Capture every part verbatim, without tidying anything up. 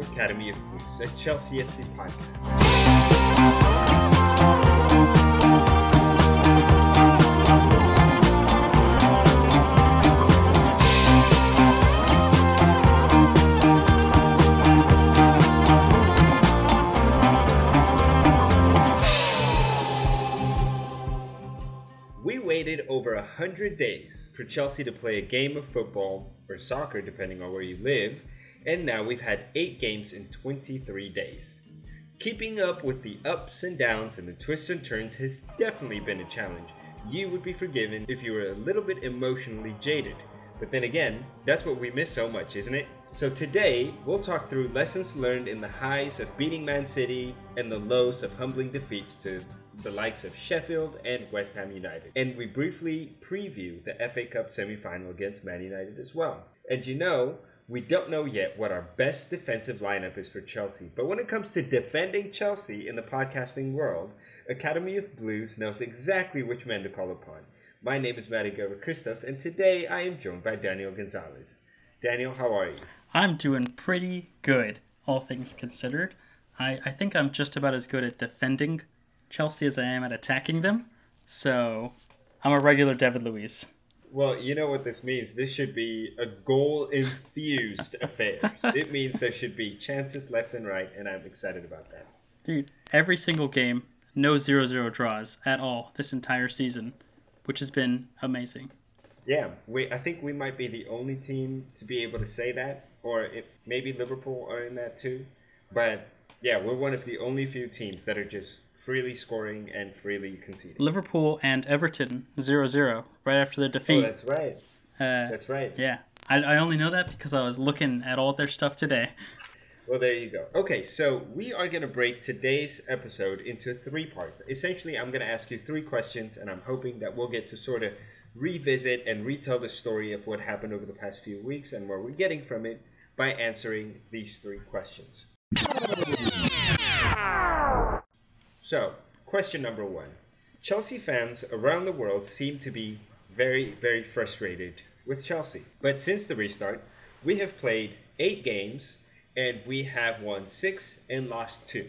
Academy of Blues, a Chelsea F C podcast. We waited over a hundred days for Chelsea to play a game of football, or soccer depending on where you live, and now we've had eight games in twenty-three days. Keeping up with the ups and downs and the twists and turns has definitely been a challenge. You would be forgiven if you were a little bit emotionally jaded. But then again, that's what we miss so much, isn't it? So today, we'll talk through lessons learned in the highs of beating Man City and the lows of humbling defeats to the likes of Sheffield and West Ham United. And we briefly preview the F A Cup semi-final against Man United as well. And you know, we don't know yet what our best defensive lineup is for Chelsea, but when it comes to defending Chelsea in the podcasting world, Academy of Blues knows exactly which men to call upon. My name is Matty Gerber Christos, and today I am joined by Daniel Gonzalez. Daniel, how are you? I'm doing pretty good, all things considered. I, I think I'm just about as good at defending Chelsea as I am at attacking them, so I'm a regular David Luiz. Well, you know what this means. This should be a goal-infused affair. It means there should be chances left and right, and I'm excited about that. Dude, every single game, no zero zero draws at all this entire season, which has been amazing. Yeah, we. I think we might be the only team to be able to say that, or it, maybe Liverpool are in that too. But yeah, we're one of the only few teams that are just freely scoring and freely conceding. Liverpool and Everton zero zero right after their defeat. Oh, that's right. Uh, that's right. Yeah. I, I only know that because I was looking at all their stuff today. Well, there you go. Okay, so we are going to break today's episode into three parts. Essentially, I'm going to ask you three questions, and I'm hoping that we'll get to sort of revisit and retell the story of what happened over the past few weeks and what we're getting from it by answering these three questions. So, question number one. Chelsea fans around the world seem to be very, very frustrated with Chelsea. But since the restart, we have played eight games and we have won six and lost two.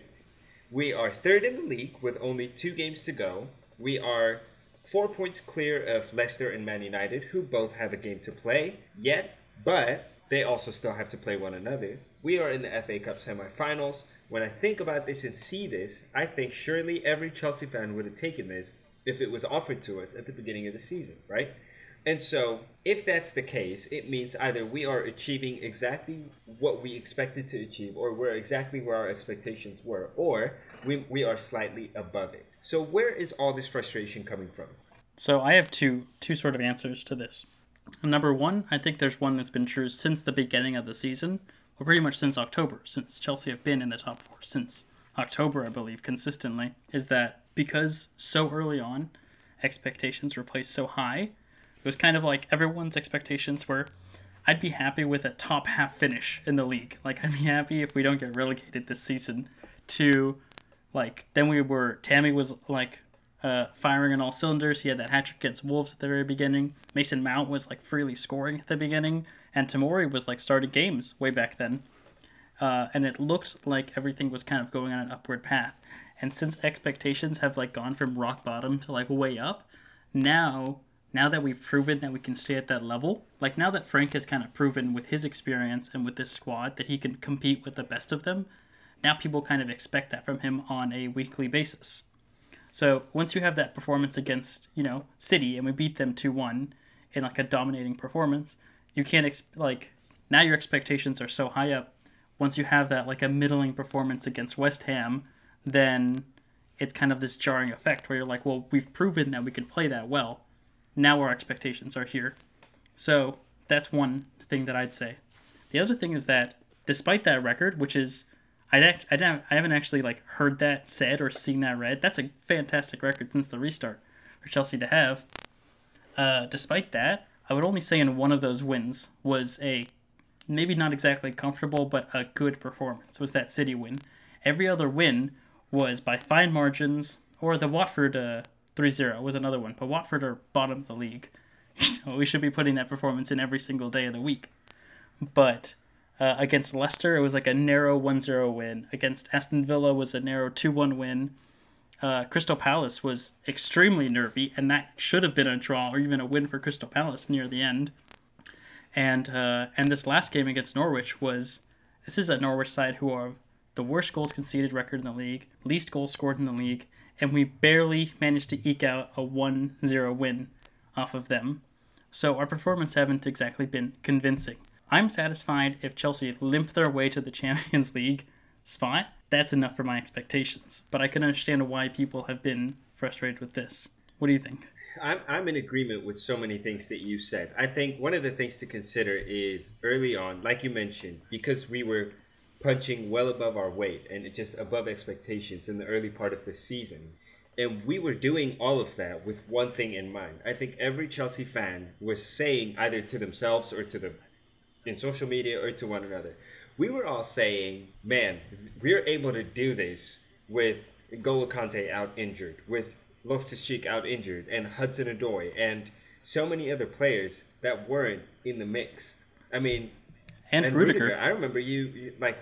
We are third in the league with only two games to go. We are four points clear of Leicester and Man United, who both have a game to play yet, but they also still have to play one another. We are in the F A Cup semi-finals. When I think about this and see this, I think surely every Chelsea fan would have taken this if it was offered to us at the beginning of the season, right? And so, if that's the case, it means either we are achieving exactly what we expected to achieve, or we're exactly where our expectations were, or we, we are slightly above it. So where is all this frustration coming from? So I have two two sort of answers to this. Number one, I think there's one that's been true since the beginning of the season, or pretty much since October, since Chelsea have been in the top four since October, I believe, consistently, is that because so early on, expectations were placed so high, it was kind of like everyone's expectations were, I'd be happy with a top half finish in the league. Like, I'd be happy if we don't get relegated this season to, like, then we were, Tammy was, like, uh, firing on all cylinders. He had that hat-trick against Wolves at the very beginning. Mason Mount was, like, freely scoring at the beginning. And Tomori was, like, starting games way back then. Uh, and it looked like everything was kind of going on an upward path. And since expectations have, like, gone from rock bottom to, like, way up, now... Now that we've proven that we can stay at that level, like now that Frank has kind of proven with his experience and with this squad that he can compete with the best of them, now people kind of expect that from him on a weekly basis. So once you have that performance against, you know, City and we beat them two one in like a dominating performance, you can't, ex- like, now your expectations are so high up. Once you have that, like a middling performance against West Ham, then it's kind of this jarring effect where you're like, well, we've proven that we can play that well. Now our expectations are here. So that's one thing that I'd say. The other thing is that despite that record, which is, I'd act, I'd, I haven't actually like heard that said or seen that read. That's a fantastic record since the restart for Chelsea to have. Uh, despite that, I would only say in one of those wins was a, maybe not exactly comfortable, but a good performance, was that City win. Every other win was by fine margins, or the Watford uh, three zero was another one, but Watford are bottom of the league. You know, we should be putting that performance in every single day of the week. But Uh, against Leicester, it was like a narrow one zero win. Against Aston Villa was a narrow two one win. Uh, Crystal Palace was extremely nervy, and that should have been a draw or even a win for Crystal Palace near the end. And uh, and this last game against Norwich was, this is a Norwich side who are the worst goals conceded record in the league, least goals scored in the league, and we barely managed to eke out a one zero win off of them. So our performance haven't exactly been convincing. I'm satisfied if Chelsea limp their way to the Champions League spot. That's enough for my expectations. But I can understand why people have been frustrated with this. What do you think? I'm, I'm in agreement with so many things that you said. I think one of the things to consider is early on, like you mentioned, because we were punching well above our weight and just above expectations in the early part of the season. And we were doing all of that with one thing in mind. I think every Chelsea fan was saying either to themselves or to the in social media or to one another, we were all saying, man, we're able to do this with N'Golo Kante out injured, with Loftus-Cheek out injured, and Hudson-Odoi, and so many other players that weren't in the mix. I mean, and, and Rudiger. Rudiger. I remember you, you, like,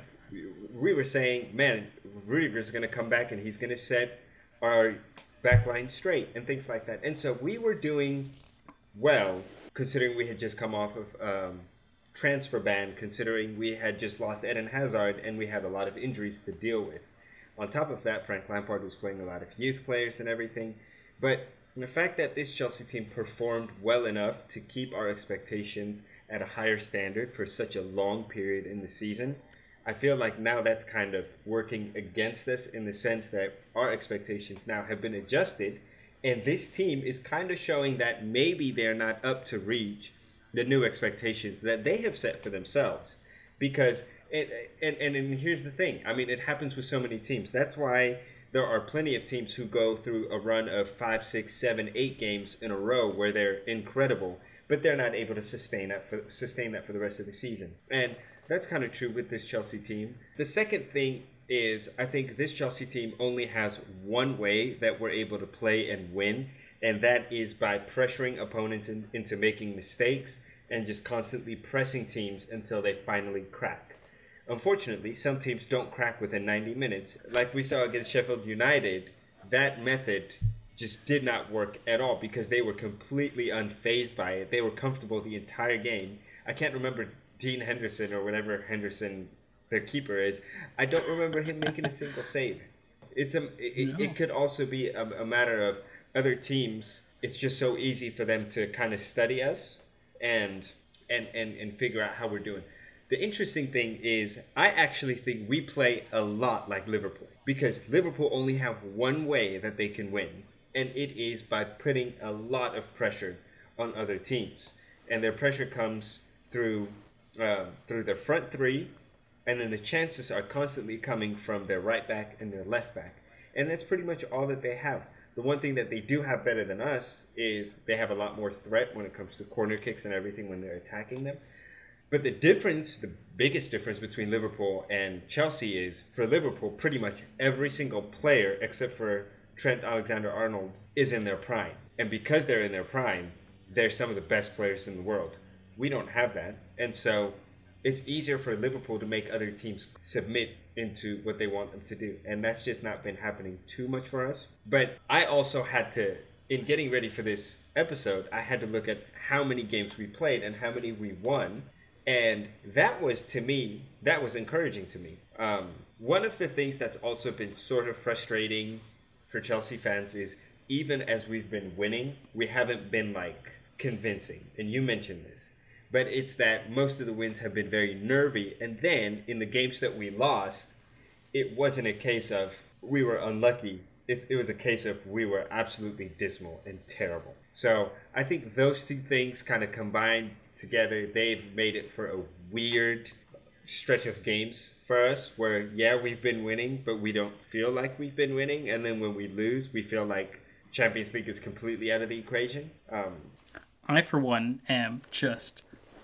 we were saying, man, Rudiger's going to come back and he's going to set our back line straight and things like that. And so we were doing well, considering we had just come off of um, transfer ban, considering we had just lost Eden Hazard and we had a lot of injuries to deal with. On top of that, Frank Lampard was playing a lot of youth players and everything. But the fact that this Chelsea team performed well enough to keep our expectations at a higher standard for such a long period in the season, I feel like now that's kind of working against us in the sense that our expectations now have been adjusted, and this team is kind of showing that maybe they're not up to reach the new expectations that they have set for themselves. Because, and, and, and here's the thing, I mean, it happens with so many teams. That's why there are plenty of teams who go through a run of five, six, seven, eight games in a row where they're incredible, but they're not able to sustain that for, sustain that for the rest of the season. And that's kind of true with this Chelsea team. The second thing is, I think this Chelsea team only has one way that we're able to play and win, and that is by pressuring opponents in, into making mistakes and just constantly pressing teams until they finally crack. Unfortunately, some teams don't crack within ninety minutes. Like we saw against Sheffield United, that method just did not work at all because they were completely unfazed by it. They were comfortable the entire game. I can't remember Dean Henderson or whatever Henderson, their keeper, is. I don't remember him making a single save. It's a. It, no. it could also be a, a matter of other teams. It's just so easy for them to kind of study us and and and and figure out how we're doing. The interesting thing is, I actually think we play a lot like Liverpool because Liverpool only have one way that they can win, and it is by putting a lot of pressure on other teams. And their pressure comes through uh, through their front three, and then the chances are constantly coming from their right back and their left back. And that's pretty much all that they have. The one thing that they do have better than us is they have a lot more threat when it comes to corner kicks and everything when they're attacking them. But the difference, the biggest difference between Liverpool and Chelsea is, for Liverpool, pretty much every single player, except for Trent Alexander-Arnold, is in their prime. And because they're in their prime, they're some of the best players in the world. We don't have that. And so it's easier for Liverpool to make other teams submit into what they want them to do. And that's just not been happening too much for us. But I also had to, in getting ready for this episode, I had to look at how many games we played and how many we won. And that was, to me, that was encouraging to me. Um, one of the things that's also been sort of frustrating for Chelsea fans is even as we've been winning, we haven't been, like, convincing. And you mentioned this. But it's that most of the wins have been very nervy. And then in the games that we lost, it wasn't a case of we were unlucky. It, it was a case of we were absolutely dismal and terrible. So I think those two things kind of combined together, they've made it for a weird stretch of games for us where, yeah, we've been winning, but we don't feel like we've been winning. And then when we lose, we feel like Champions League is completely out of the equation. Um, I, for one, am just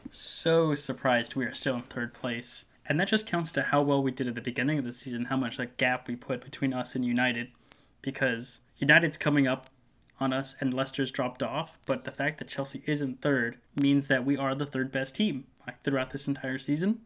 so surprised we are still in third place. And that just counts to how well we did at the beginning of the season, how much like gap we put between us and United. Because United's coming up on us and Leicester's dropped off, but the fact that Chelsea isn't third means that we are the third best team like, throughout this entire season.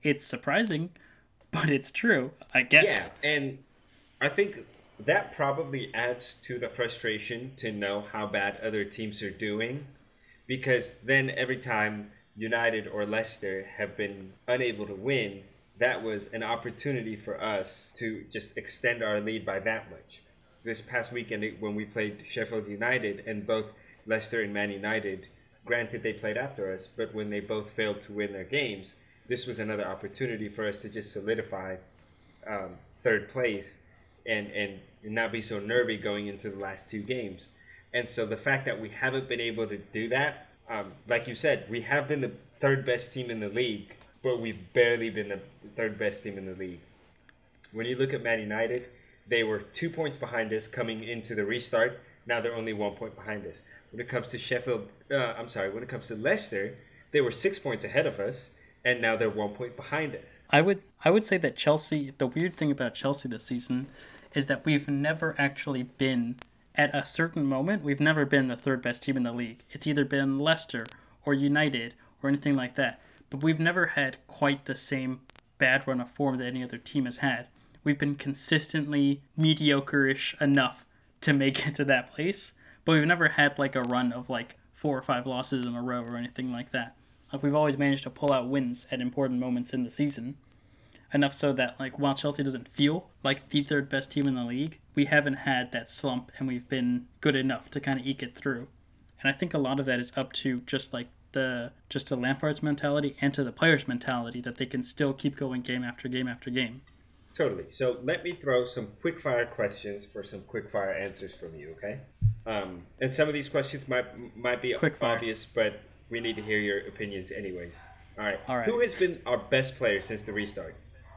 It's surprising, but it's true, I guess. Yeah, and I think that probably adds to the frustration to know how bad other teams are doing, because then every time United or Leicester have been unable to win, that was an opportunity for us to just extend our lead by that much. This past weekend when we played Sheffield United, and both Leicester and Man United, granted they played after us, but when they both failed to win their games, this was another opportunity for us to just solidify um, third place and, and not be so nervy going into the last two games. And so the fact that we haven't been able to do that, um, like you said, we have been the third best team in the league, but we've barely been the third best team in the league. When you look at Man United, they were two points behind us coming into the restart. Now they're only one point behind us. When it comes to Sheffield, uh, I'm sorry, when it comes to Leicester, they were six points ahead of us, and now they're one point behind us. I would I would say that Chelsea, the weird thing about Chelsea this season is that we've never actually been, at a certain moment, we've never been the third best team in the league. It's either been Leicester or United or anything like that. But we've never had quite the same bad run of form that any other team has had. We've been consistently mediocre-ish enough to make it to that place, but we've never had like a run of like four or five losses in a row or anything like that. Like, we've always managed to pull out wins at important moments in the season. Enough so that, like, while Chelsea doesn't feel like the third best team in the league, we haven't had that slump, and we've been good enough to kind of eke it through. And I think a lot of that is up to just like the just to Lampard's mentality and to the players' mentality that they can still keep going game after game after game. Totally. So let me throw some quick-fire questions for some quick-fire answers from you, okay? Um, and some of these questions might might be Quick-fire. obvious, but we need to hear your opinions anyways. All right. All right. Who has been our best player since the restart?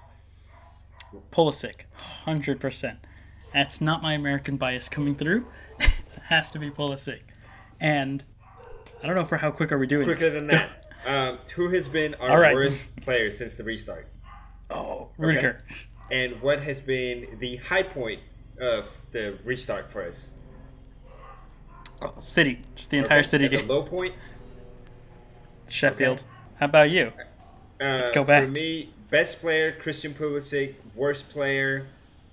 Pulisic, one hundred percent. That's not my American bias coming through. It has to be Pulisic. And I don't know for how quick are we doing Quicker this. than that. um, who has been our All right. worst player since the restart? Oh, Rudiger. Okay. And what has been the high point of the restart for us? Oh, City. Just the entire Okay. City At the game. low point? Sheffield. Okay. How about you? Uh, Let's go back. For me, best player, Christian Pulisic. Worst player,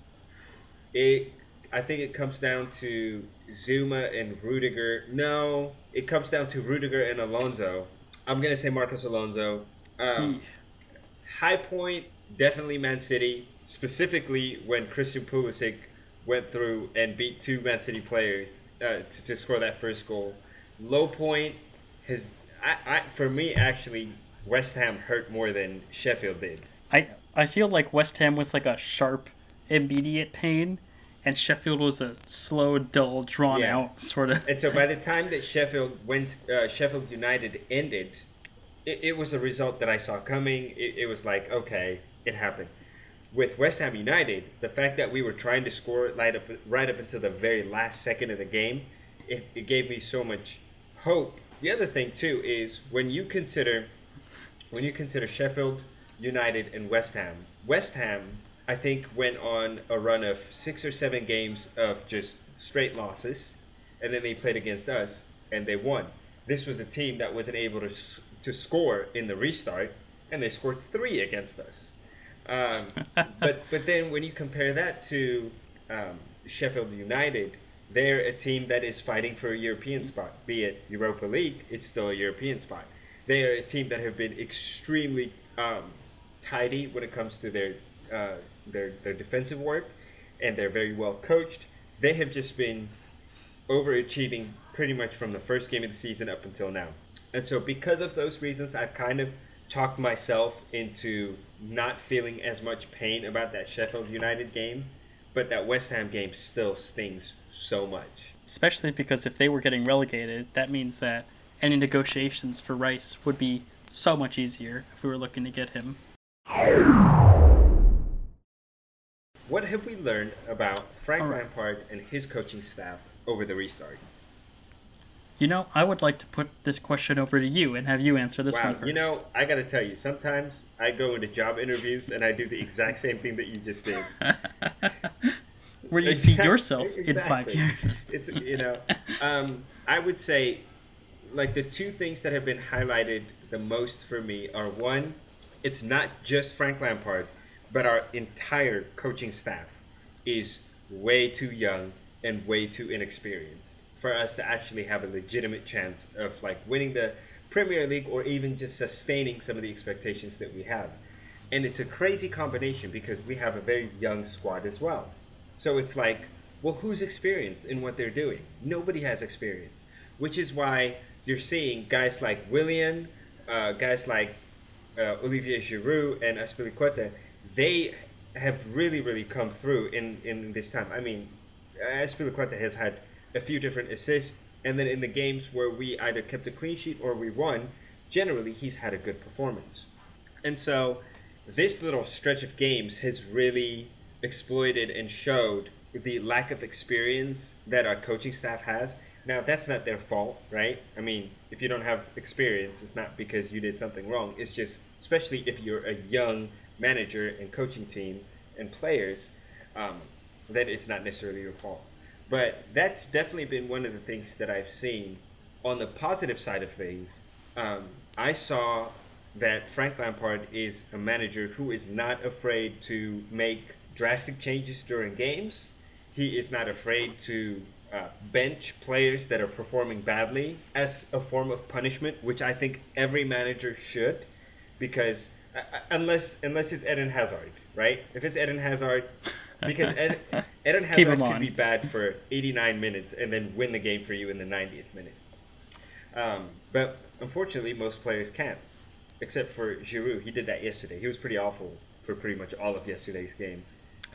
it. I think it comes down to Zuma and Rudiger. No, it comes down to Rudiger and Alonso. I'm going to say Marcos Alonso. Um, high point, definitely Man City. Specifically when Christian Pulisic went through and beat two Man City players uh, to, to score that first goal. Low point, has I, I for me, actually, West Ham hurt more than Sheffield did. I I feel like West Ham was like a sharp, immediate pain, and Sheffield was a slow, dull, drawn Yeah. out sort of. And so by the time that Sheffield went, uh, Sheffield United ended, it, it was a result that I saw coming. It, it was like, okay, it happened. With West Ham United, the fact that we were trying to score right up, right up until the very last second of the game, it, it gave me so much hope. The other thing too is when you consider, when you consider Sheffield United and West Ham, West Ham, I think, went on a run of six or seven games of just straight losses, and then they played against us and they won. This was a team that wasn't able to to score in the restart, and they scored three against us. Um, but but then when you compare that to um, Sheffield United, they're a team that is fighting for a European spot. Be it Europa League, it's still a European spot. They are a team that have been extremely um, tidy when it comes to their uh, their their defensive work, and they're very well coached. They have just been overachieving pretty much from the first game of the season up until now. And so because of those reasons, I've kind of talked myself into not feeling as much pain about that Sheffield United game, but that West Ham game still stings so much. Especially because if they were getting relegated, that means that any negotiations for Rice would be so much easier if we were looking to get him. What have we learned about Frank All right. Lampard and his coaching staff over the restart? You know, I would like to put this question over to you and have you answer this Wow, one first. you know, I gotta tell you, sometimes I go into job interviews and I do the exact same thing that you just did. Where you see Exact- yourself in five exactly. years. It's, you know, um, I would say, like, the two things that have been highlighted the most for me are, one, it's not just Frank Lampard, but our entire coaching staff is way too young and way too inexperienced for us to actually have a legitimate chance of like winning the Premier League or even just sustaining some of the expectations that we have. And it's a crazy combination because we have a very young squad as well. So it's like, well, who's experienced in what they're doing? Nobody has experience, which is why you're seeing guys like Willian, uh, guys like uh, Olivier Giroud and Azpilicueta. They have really, really come through in, in this time. I mean, Azpilicueta has had a few different assists, and then in the games where we either kept a clean sheet or we won, generally he's had a good performance. And so this little stretch of games has really exploited and showed the lack of experience that our coaching staff has. Now, that's not their fault, right? I mean, if you don't have experience, it's not because you did something wrong. It's just, especially if you're a young manager and coaching team and players, um, that it's not necessarily your fault. But that's definitely been one of the things that I've seen. On the positive side of things, um, I saw that Frank Lampard is a manager who is not afraid to make drastic changes during games. He is not afraid to uh, bench players that are performing badly as a form of punishment, which I think every manager should, because uh, unless unless it's Eden Hazard, right? If it's Eden Hazard, because Ed, Eden Hazard could be bad for eighty-nine minutes and then win the game for you in the ninetieth minute. Um, but unfortunately, most players can't, except for Giroud. He did that yesterday. He was pretty awful for pretty much all of yesterday's game.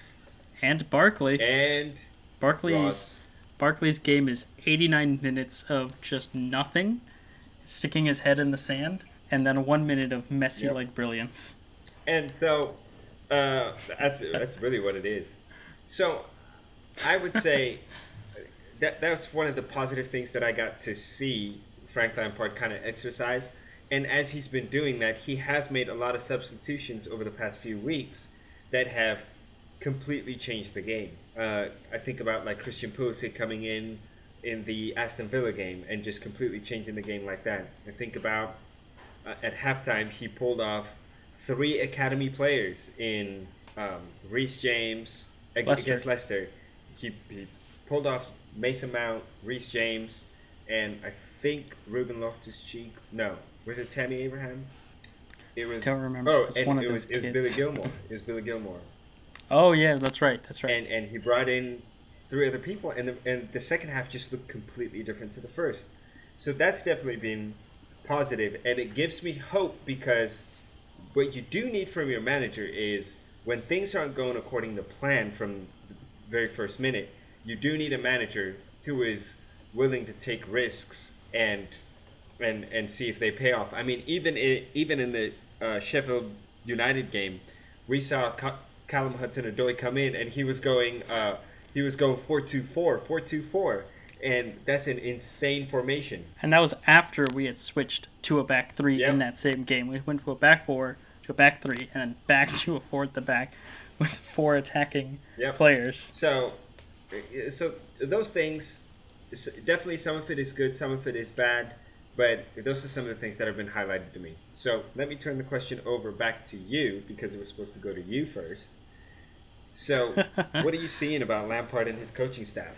And Barkley. And Barkley's Ross. Barkley's game is eighty-nine minutes of just nothing, sticking his head in the sand, and then one minute of Messi-like yep. brilliance. And so, uh, that's that's really what it is. So, I would say that that's one of the positive things that I got to see Frank Lampard kind of exercise. And as he's been doing that, he has made a lot of substitutions over the past few weeks that have completely changed the game. Uh, I think about like Christian Pulisic coming in in the Aston Villa game and just completely changing the game like that. I think about uh, at halftime he pulled off three academy players in um, Reece James ag- Leicester. against Leicester. He, he pulled off Mason Mount, Reece James, and I think Ruben Loftus-Cheek. No, was it Tammy Abraham? It was. Don't remember. Oh, it was and one of it those was it was kids. Billy Gilmore. It was Billy Gilmore. Oh yeah, that's right. That's right. And and he brought in three other people, and the and the second half just looked completely different to the first. So that's definitely been positive, and it gives me hope because what you do need from your manager is when things aren't going according to plan from the very first minute, you do need a manager who is willing to take risks and and and see if they pay off. I mean, even in, even in the uh, Sheffield United game, we saw Ca- Callum Hudson-Odoi come in, and he was going uh, he was going four two four, four two four, and that's an insane formation. And that was after we had switched to a back three Yep. in that same game. We went from a back four to a back three, and then back to a four at the back with four attacking Yep. players. So, uh, so those things, s- definitely some of it is good, some of it is bad, but those are some of the things that have been highlighted to me. So let me turn the question over back to you because it was supposed to go to you first. So, what are you seeing about Lampard and his coaching staff?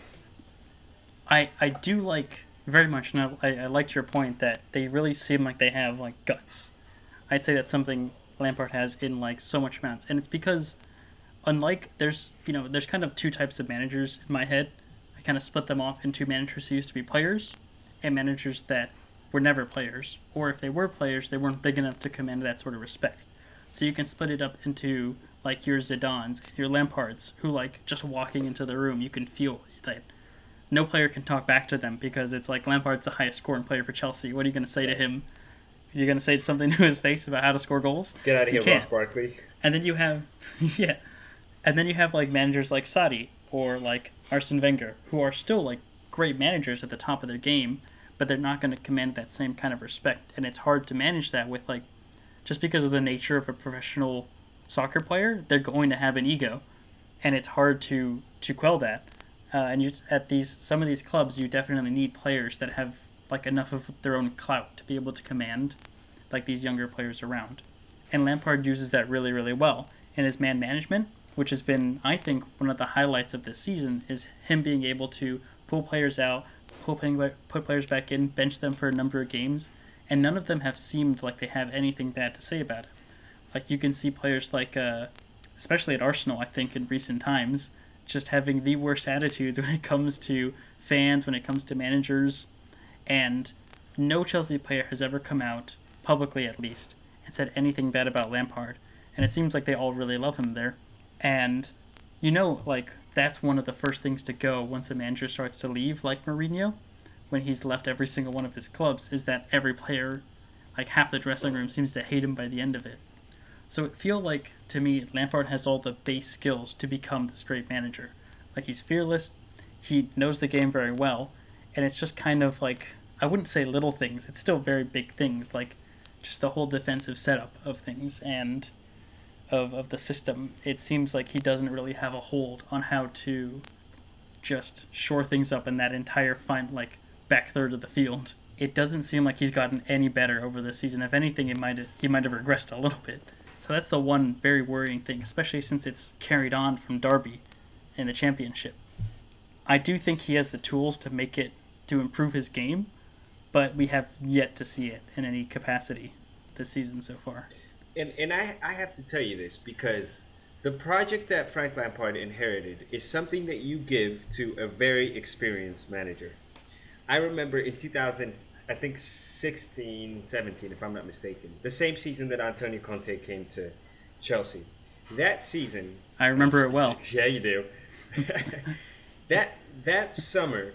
I, I do like very much, and I, I liked your point that they really seem like they have like guts. I'd say that's something Lampard has in like so much amounts, and it's because unlike there's you know there's kind of two types of managers in my head. I kind of split them off into managers who used to be players and managers that were never players, or if they were players, they weren't big enough to command that sort of respect. So you can split it up into like your Zidans and your Lampards, who like just walking into the room, you can feel that no player can talk back to them because it's like Lampard's the highest scoring player for Chelsea. What are you going to say to him? You're going to say something to his face about how to score goals? Get out of You here, can't. Ross Barkley. And then you have, yeah, and then you have like managers like Sadi or like Arsene Wenger, who are still like great managers at the top of their game, but they're not going to command that same kind of respect. And it's hard to manage that with like, just because of the nature of a professional soccer player, they're going to have an ego, and it's hard to to quell that. Uh, and you at these some of these clubs, you definitely need players that have like enough of their own clout to be able to command like these younger players around. And Lampard uses that really, really well. And his man management, which has been, I think, one of the highlights of this season, is him being able to pull players out, pull put players back in, bench them for a number of games, and none of them have seemed like they have anything bad to say about it. Like, you can see players like, uh, especially at Arsenal, I think, in recent times, just having the worst attitudes when it comes to fans, when it comes to managers, and no Chelsea player has ever come out, publicly at least, and said anything bad about Lampard. And it seems like they all really love him there. And, you know, like, that's one of the first things to go once a manager starts to leave, like Mourinho, when he's left every single one of his clubs, is that every player, like half the dressing room, seems to hate him by the end of it. So it feels like, to me, Lampard has all the base skills to become this great manager. Like, he's fearless, he knows the game very well, and it's just kind of like, I wouldn't say little things, it's still very big things, like just the whole defensive setup of things and of, of the system. It seems like he doesn't really have a hold on how to just shore things up in that entire fine, like, back third of the field. It doesn't seem like he's gotten any better over this season. If anything, it might have, he might have regressed a little bit. So that's the one very worrying thing, especially since it's carried on from Derby in the Championship. I do think he has the tools to make it, to improve his game, but we have yet to see it in any capacity this season so far. And and I, I have to tell you this, because the project that Frank Lampard inherited is something that you give to a very experienced manager. I remember in two thousand, I think sixteen, seventeen, if I'm not mistaken, the same season that Antonio Conte came to Chelsea. That season... I remember it well. Yeah, you do. that that summer,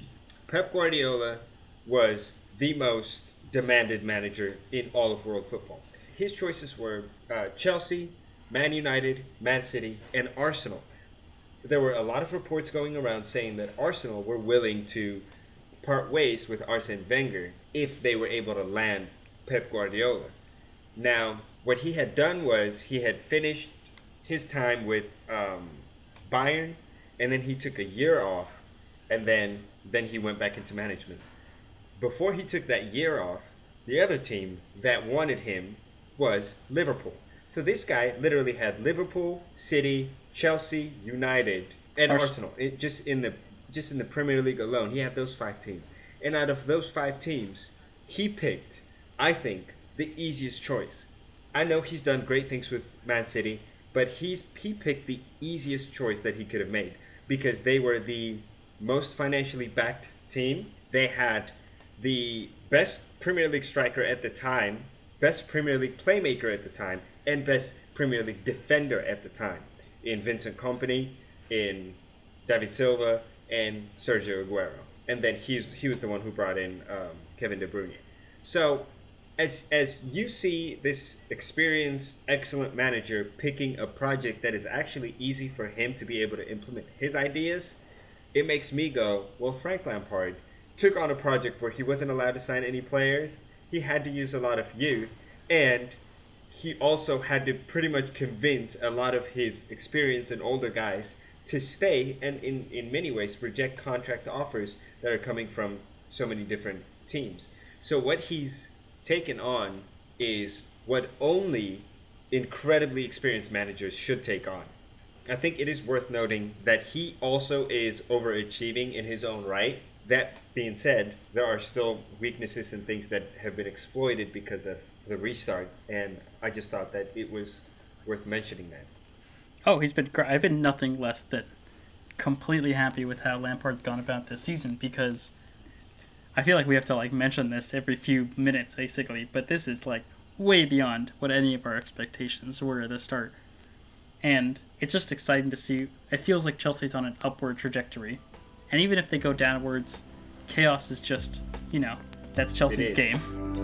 Pep Guardiola was the most demanded manager in all of world football. His choices were uh, Chelsea, Man United, Man City, and Arsenal. There were a lot of reports going around saying that Arsenal were willing to part ways with Arsene Wenger if they were able to land Pep Guardiola. Now, what he had done was he had finished his time with um, Bayern, and then he took a year off, and then then he went back into management. Before he took that year off, the other team that wanted him was Liverpool. So this guy literally had Liverpool, City, Chelsea, United, and Ars- Arsenal. It, just in the just in the Premier League alone, he had those five teams. And out of those five teams, he picked, I think, the easiest choice. I know he's done great things with Man City, but he's he picked the easiest choice that he could have made, because they were the most financially backed team. They had the best Premier League striker at the time, best Premier League playmaker at the time, and best Premier League defender at the time, in Vincent Kompany, in David Silva, and Sergio Aguero. And then he's he was the one who brought in um, Kevin De Bruyne. So as as you see this experienced, excellent manager picking a project that is actually easy for him to be able to implement his ideas, it makes me go, well, Frank Lampard took on a project where he wasn't allowed to sign any players. He had to use a lot of youth, and he also had to pretty much convince a lot of his experienced and older guys to stay, and in, in many ways reject contract offers that are coming from so many different teams. So what he's taken on is what only incredibly experienced managers should take on. I think it is worth noting that he also is overachieving in his own right. That being said, there are still weaknesses and things that have been exploited because of the restart, and I just thought that it was worth mentioning that. Oh, he's been great. I've been nothing less than completely happy with how Lampard's gone about this season, because I feel like we have to like mention this every few minutes basically, but this is like way beyond what any of our expectations were at the start. And it's just exciting to see. It feels like Chelsea's on an upward trajectory. And even if they go downwards, chaos is just, you know, that's Chelsea's game.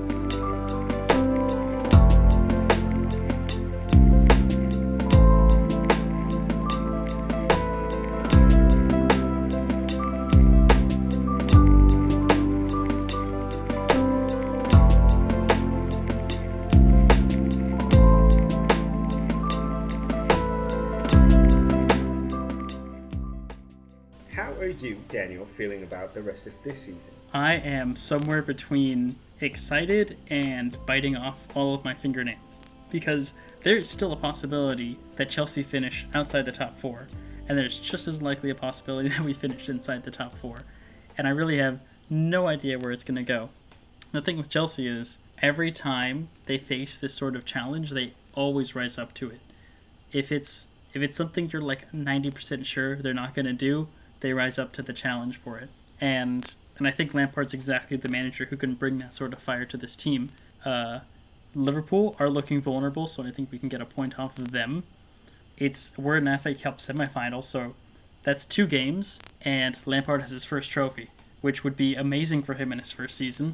You, Daniel, feeling about the rest of this season? I am somewhere between excited and biting off all of my fingernails. because there's still a possibility that Chelsea finish outside the top four, and there's just as likely a possibility that we finish inside the top four. And I really have no idea where it's going to go. The thing with Chelsea is every time they face this sort of challenge, they always rise up to it. If it's if it's something you're like ninety percent sure they're not going to do, they rise up to the challenge for it. And and I think Lampard's exactly the manager who can bring that sort of fire to this team. Uh, Liverpool are looking vulnerable, so I think we can get a point off of them. It's we're in an F A Cup semifinal, so that's two games, and Lampard has his first trophy, which would be amazing for him in his first season.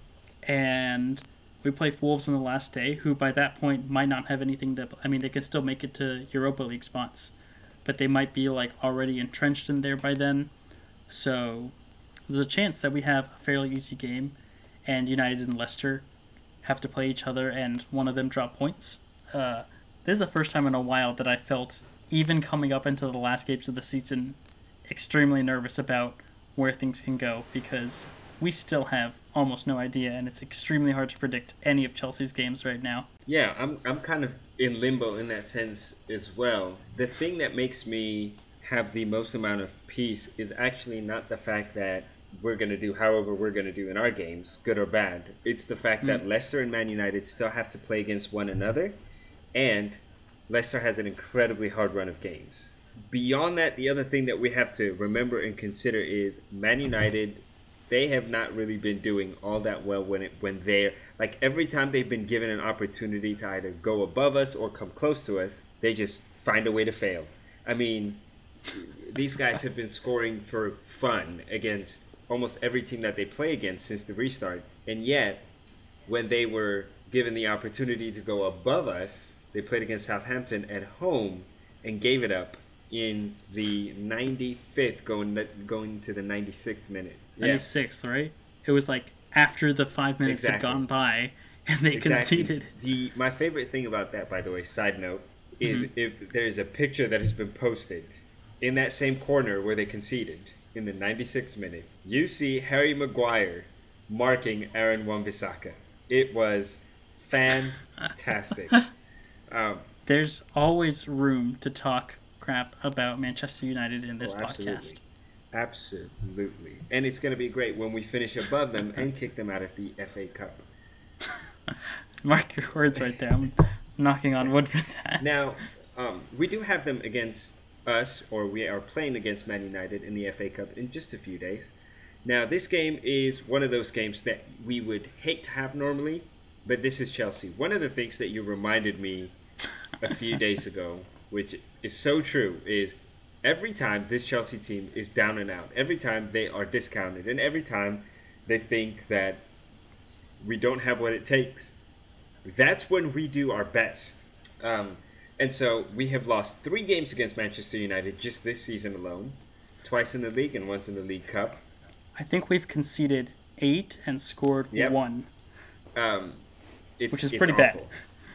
And we play Wolves on the last day, who by that point might not have anything to... I mean, they can still make it to Europa League spots, but they might be like already entrenched in there by then. So there's a chance that we have a fairly easy game, and United and Leicester have to play each other, and one of them drop points. Uh, this is the first time in a while that I felt, even coming up into the last games of the season, extremely nervous about where things can go, because we still have almost no idea, and it's extremely hard to predict any of Chelsea's games right now. Yeah, I'm I'm kind of in limbo in that sense as well. The thing that makes me have the most amount of peace is actually not the fact that we're going to do however we're going to do in our games, good or bad. It's the fact mm. that Leicester and Man United still have to play against one another, and Leicester has an incredibly hard run of games. Beyond that, the other thing that we have to remember and consider is Man United, they have not really been doing all that well when it when they're like every time they've been given an opportunity to either go above us or come close to us, they just find a way to fail. I mean, these guys have been scoring for fun against almost every team that they play against since the restart, and yet when they were given the opportunity to go above us, they played against Southampton at home and gave it up in the ninety-fifth going going to the ninety-sixth minute. ninety-sixth, yeah. Right? It was like after the five minutes exactly. had gone by and they exactly. conceded. The my favorite thing about that, by the way, side note, is mm-hmm. if there's a picture that has been posted in that same corner where they conceded in the ninety-sixth minute, you see Harry Maguire marking Aaron Wan-Bissaka. It was fantastic. um, there's always room to talk crap about Manchester United in this oh, absolutely. podcast. Absolutely. And it's going to be great when we finish above them and kick them out of the F A Cup. Mark your words right there. I'm knocking on wood for that. Now, um, we do have them against us, or we are playing against Man United in the F A Cup in just a few days. Now, this game is one of those games that we would hate to have normally, but this is Chelsea. One of the things that you reminded me a few days ago, which is so true, is every time this Chelsea team is down and out, every time they are discounted, and every time they think that we don't have what it takes, that's when we do our best. Um, and so we have lost three games against Manchester United just this season alone, twice in the league and once in the League Cup. I think we've conceded eight and scored yep. one, um, it's, which is it's pretty awful. bad.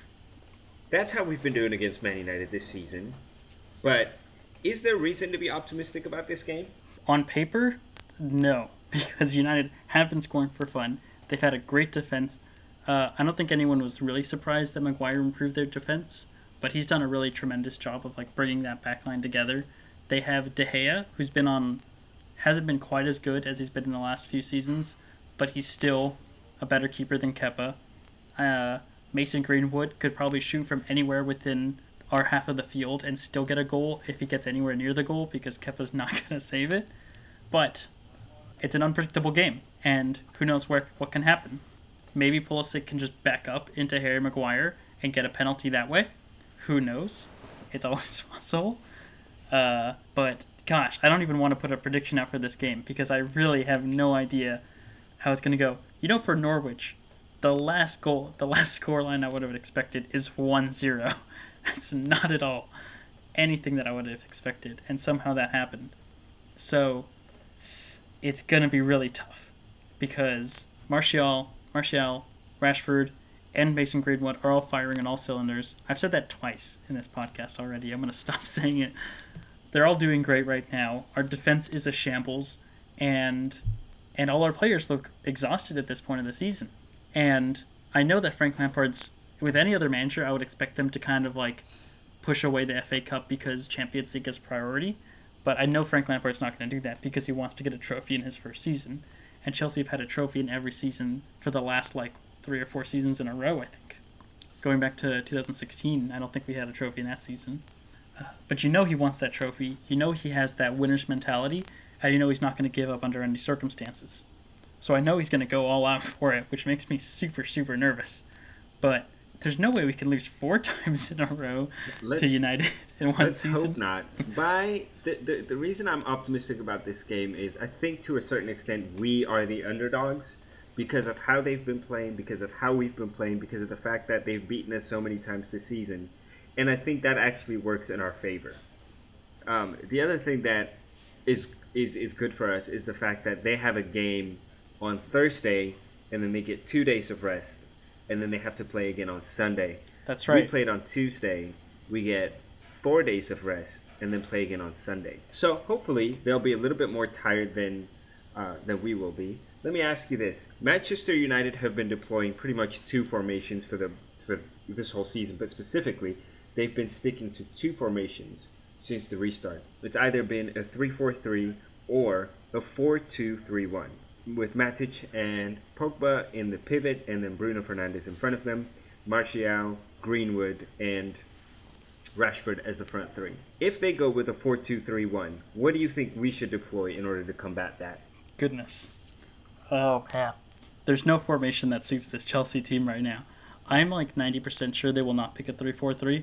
That's how we've been doing against Man United this season. But is there reason to be optimistic about this game? On paper, no, because United have been scoring for fun. They've had a great defense. Uh, I don't think anyone was really surprised that Maguire improved their defense, but he's done a really tremendous job of like bringing that back line together. They have De Gea, who's been on, hasn't been quite as good as he's been in the last few seasons, but he's still a better keeper than Kepa. Uh, Mason Greenwood could probably shoot from anywhere within our half of the field and still get a goal if he gets anywhere near the goal because Kepa's not going to save it. But it's an unpredictable game, and who knows where what can happen. Maybe Pulisic can just back up into Harry Maguire and get a penalty that way. Who knows? It's always possible. Uh, but gosh, I don't even want to put a prediction out for this game because I really have no idea how it's going to go. You know, for Norwich, the last goal, the last scoreline I would have expected is one zero. That's not at all anything that I would have expected, and somehow that happened. So it's going to be really tough because Martial, Martial, Rashford, and Mason Greenwood are all firing on all cylinders. I've said that twice in this podcast already. I'm going to stop saying it. They're all doing great right now. Our defense is a shambles, and and all our players look exhausted at this point of the season. And I know that Frank Lampard's with any other manager, I would expect them to kind of like push away the F A Cup because Champions League is priority. But I know Frank Lampard's not going to do that because he wants to get a trophy in his first season. And Chelsea have had a trophy in every season for the last like three or four seasons in a row, I think. Going back to two thousand sixteen, I don't think we had a trophy in that season. Uh, but you know he wants that trophy. You know he has that winner's mentality. And you know he's not going to give up under any circumstances. So I know he's going to go all out for it, which makes me super, super nervous. But there's no way we can lose four times in a row let's, to United in one let's season. Let's hope not. By the, the the reason I'm optimistic about this game is I think to a certain extent we are the underdogs because of how they've been playing, because of how we've been playing, because of the fact that they've beaten us so many times this season. And I think that actually works in our favor. Um, the other thing that is, is, is good for us is the fact that they have a game on Thursday and then they get two days of rest. And then they have to play again on Sunday. That's right. We played on Tuesday. We get four days of rest and then play again on Sunday. So hopefully they'll be a little bit more tired than uh, than we will be. Let me ask you this: Manchester United have been deploying pretty much two formations for the for this whole season, but specifically they've been sticking to two formations since the restart. It's either been a three four three or a four two three one. With Matic and Pogba in the pivot and then Bruno Fernandes in front of them, Martial, Greenwood, and Rashford as the front three. If they go with a four two three one, what do you think we should deploy in order to combat that? Goodness. Oh, man. There's no formation that suits this Chelsea team right now. I'm like ninety percent sure they will not pick a three four three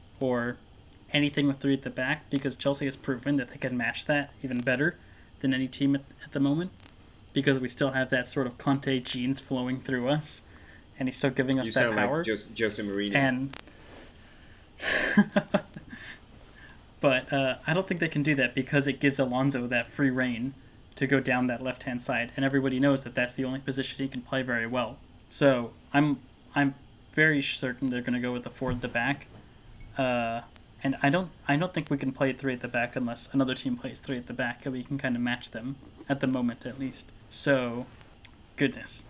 or anything with three at the back because Chelsea has proven that they can match that even better than any team at, at the moment. Because we still have that sort of Conte genes flowing through us, and he's still giving us you that sound power. Like Jose, Jose Mourinho. And, but uh, I don't think they can do that because it gives Alonso that free reign to go down that left hand side, and everybody knows that that's the only position he can play very well. So I'm I'm very certain they're going to go with the four at the back, uh, and I don't I don't think we can play three at the back unless another team plays three at the back, and we can kind of match them at the moment at least. So, goodness.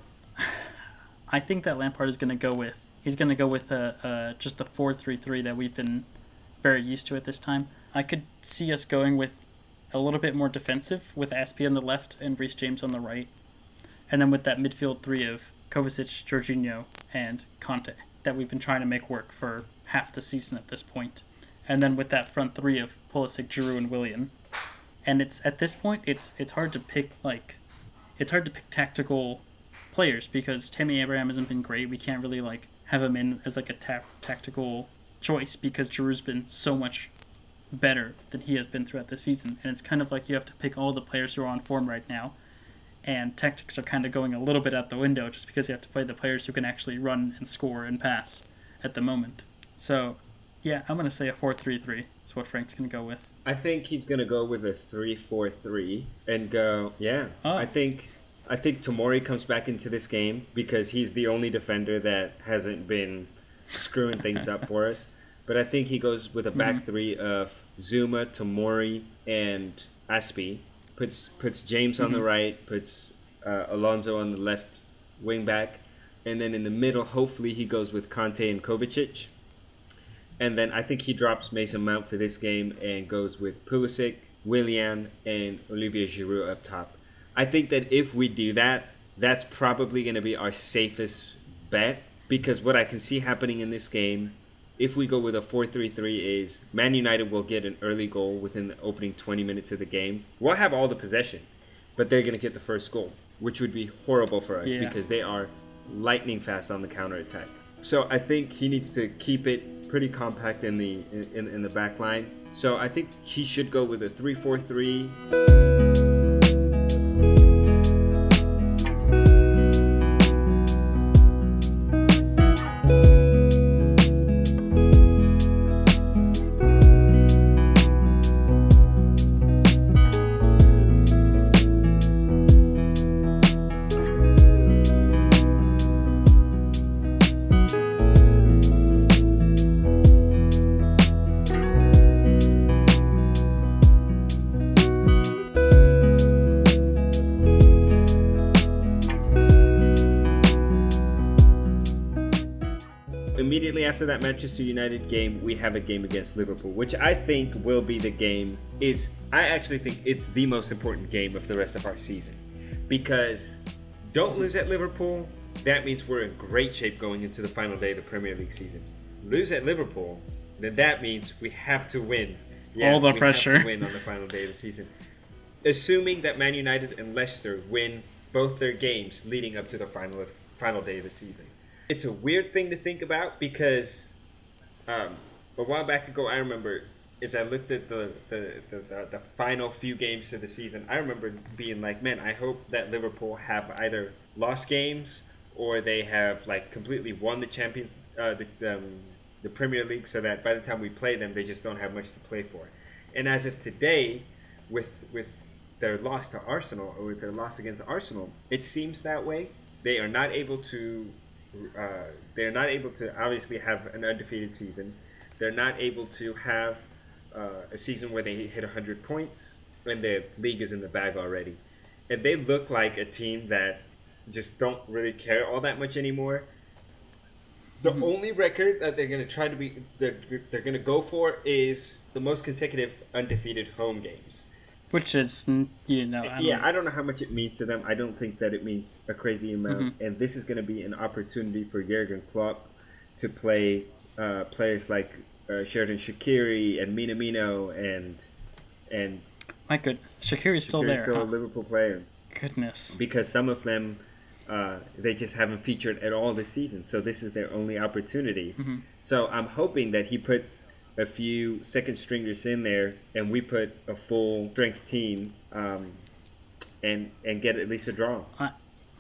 I think that Lampard is going to go with, he's going to go with a, a, just the four three three that we've been very used to at this time. I could see us going with a little bit more defensive with Aspie on the left and Reece James on the right. And then with that midfield three of Kovacic, Jorginho, and Conte that we've been trying to make work for half the season at this point. And then with that front three of Pulisic, Giroud, and Willian. And it's at this point, it's it's hard to pick like, it's hard to pick tactical players because Tammy Abraham hasn't been great. We can't really like have him in as like a ta- tactical choice because Giroud's been so much better than he has been throughout the season. And it's kind of like you have to pick all the players who are on form right now, and tactics are kind of going a little bit out the window just because you have to play the players who can actually run and score and pass at the moment. So, yeah, I'm gonna say a four three three is what Frank's gonna go with. I think he's gonna go with a three four three and go. Yeah, oh. I think I think Tomori comes back into this game because he's the only defender that hasn't been screwing things up for us. But I think he goes with a back mm-hmm. three of Zuma, Tomori, and Aspie. Puts puts James on mm-hmm. the right, puts uh, Alonso on the left wing back, and then in the middle, hopefully he goes with Conte and Kovacic. And then I think he drops Mason Mount for this game and goes with Pulisic, Willian, and Olivier Giroud up top. I think that if we do that, that's probably going to be our safest bet because what I can see happening in this game, if we go with a four three three, is Man United will get an early goal within the opening twenty minutes of the game. We'll have all the possession, but they're going to get the first goal, which would be horrible for us yeah. because they are lightning fast on the counterattack. So I think he needs to keep it pretty compact in the in, in the back line. So I think he should go with a three four three. immediately after that Manchester United game, we have a game against Liverpool, which I think will be the game. Is I actually think it's the most important game of the rest of our season, because don't lose at Liverpool. That means we're in great shape going into the final day of the Premier League season. Lose at Liverpool, then that means we have to win. Yeah, all the we pressure. Have to win on the final day of the season. Assuming that Man United and Leicester win both their games leading up to the final final day of the season. It's a weird thing to think about because um, a while back ago, I remember as I looked at the the, the, the the final few games of the season, I remember being like, man, I hope that Liverpool have either lost games or they have like completely won the Champions uh, the um, the Premier League, so that by the time we play them, they just don't have much to play for. And as of today, with with their loss to Arsenal or with their loss against Arsenal, it seems that way. They are not able to. Uh, they're not able to obviously have an undefeated season. They're not able to have uh, a season where they hit one hundred points and the league is in the bag already. And they look like a team that just don't really care all that much anymore. The mm-hmm. only record that they're going to try to be, they're, they're going to go for is the most consecutive undefeated home games. Which is, you know... I yeah, I don't know how much it means to them. I don't think that it means a crazy amount. Mm-hmm. And this is going to be an opportunity for Jurgen Klopp to play uh, players like uh, Sheridan Shaqiri and Minamino and... and My goodness, Shaqiri's still Shaqiri's there. still huh? a Liverpool player. Goodness. Because some of them, uh, they just haven't featured at all this season. So this is their only opportunity. Mm-hmm. So I'm hoping that he puts a few second stringers in there and we put a full strength team um, and and get at least a draw. I,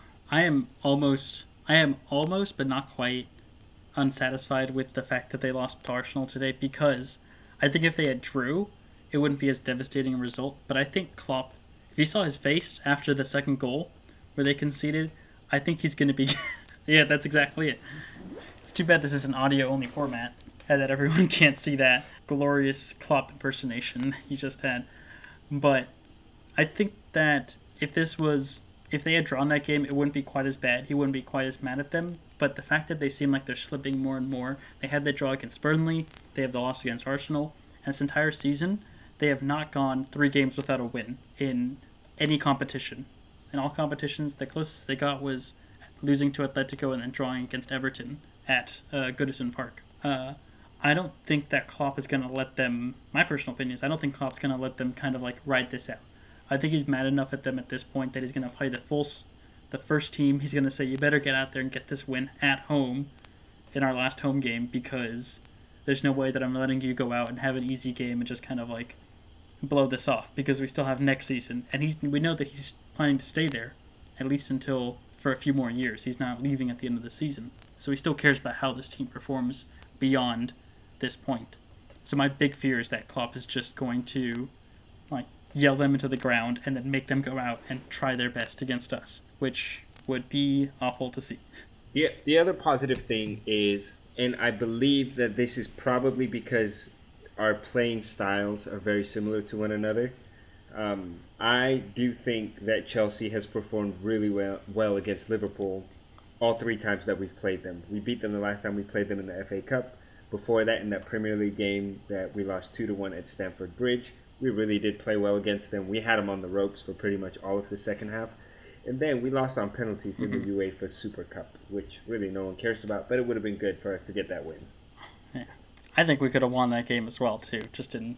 I am almost, I am almost, but not quite unsatisfied with the fact that they lost to Arsenal today, because I think if they had drew, it wouldn't be as devastating a result. But I think Klopp, if you saw his face after the second goal where they conceded, I think he's going to be... yeah, that's exactly it. It's too bad this is an audio-only format and that everyone can't see that glorious Klopp impersonation you just had. But I think that if this was... if they had drawn that game, it wouldn't be quite as bad. He wouldn't be quite as mad at them. But the fact that they seem like they're slipping more and more... They had the draw against Burnley. They have the loss against Arsenal. And this entire season, they have not gone three games without a win in any competition. In all competitions, the closest they got was losing to Atletico and then drawing against Everton at uh, Goodison Park. Uh, I don't think that Klopp is going to let them... My personal opinion is I don't think Klopp's going to let them kind of like ride this out. I think he's mad enough at them at this point that he's going to play the full, the first team. He's going to say, you better get out there and get this win at home in our last home game, because there's no way that I'm letting you go out and have an easy game and just kind of like blow this off, because we still have next season. And he's we know that he's planning to stay there at least until for a few more years. He's not leaving at the end of the season. So he still cares about how this team performs beyond this point. So my big fear is that Klopp is just going to like yell them into the ground and then make them go out and try their best against us, which would be awful to see. The, the other positive thing is, and I believe that this is probably because our playing styles are very similar to one another, um, I do think that Chelsea has performed really well, well against Liverpool all three times that we've played them. We beat them the last time we played them in the F A Cup. Before that, in that Premier League game that we lost two to one at Stamford Bridge, we really did play well against them. We had them on the ropes for pretty much all of the second half. And then we lost on penalties in mm-hmm. the UEFA Super Cup, which really no one cares about, but it would have been good for us to get that win. Yeah. I think we could have won that game as well, too, just in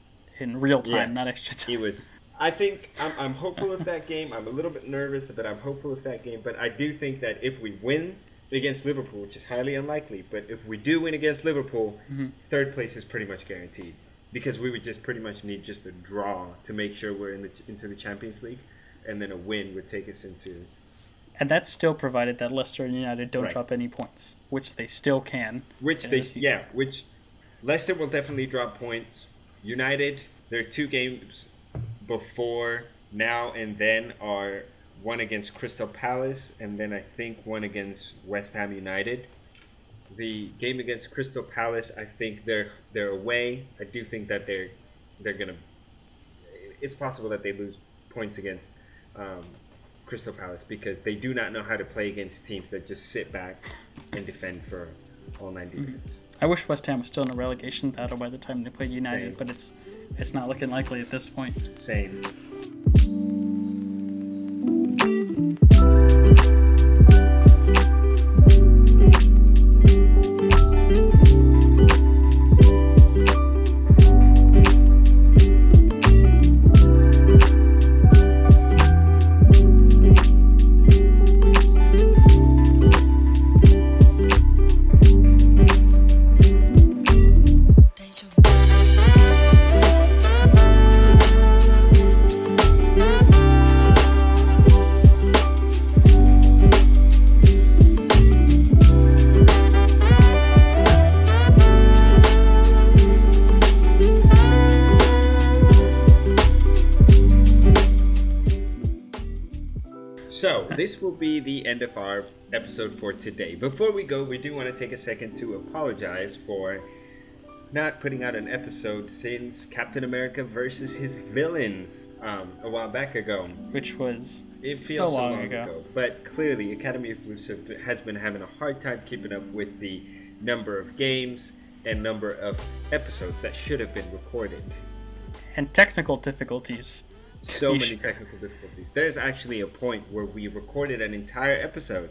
in real time, yeah. not extra time. It was... I think I'm, I'm hopeful of that game. I'm a little bit nervous, but I'm hopeful of that game. But I do think that if we win against Liverpool, which is highly unlikely, but if we do win against Liverpool, mm-hmm. third place is pretty much guaranteed, because we would just pretty much need just a draw to make sure we're in the into the Champions League, and then a win would take us into. And that's still provided that Leicester and United don't right. drop any points, which they still can. Which they the yeah, which Leicester will definitely drop points. United, their two games before now and then are one against Crystal Palace, and then I think one against West Ham United. The game against Crystal Palace, I think they're they're away. I do think that they're they're gonna. It's possible that they lose points against um, Crystal Palace, because they do not know how to play against teams that just sit back and defend for all ninety mm-hmm. minutes. I wish West Ham was still in a relegation battle by the time they played United, Same. but it's it's not looking likely at this point. Same. So, this will be the end of our episode for today. Before we go, we do want to take a second to apologize for not putting out an episode since Captain America versus his villains um, a while back ago. Which was it feels so so long, long ago. ago. But clearly, Academy of Blues has been having a hard time keeping up with the number of games and number of episodes that should have been recorded. And technical difficulties. So many sure. technical difficulties. There's actually a point where we recorded an entire episode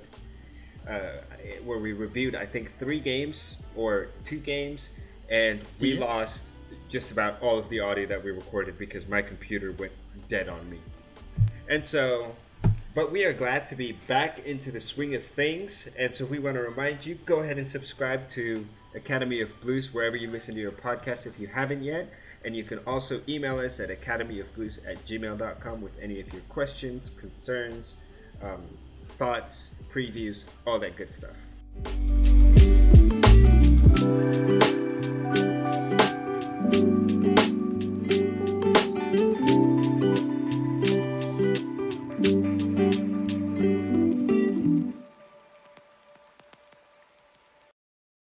uh, where we reviewed, I think, three games or two games, and we yeah. lost just about all of the audio that we recorded because my computer went dead on me. And so, but we are glad to be back into the swing of things, and so we want to remind you, go ahead and subscribe to Academy of Blues wherever you listen to your podcast if you haven't yet. And you can also email us at academyofblues at gmail dot com with any of your questions, concerns, um, thoughts, previews, all that good stuff. Thank you.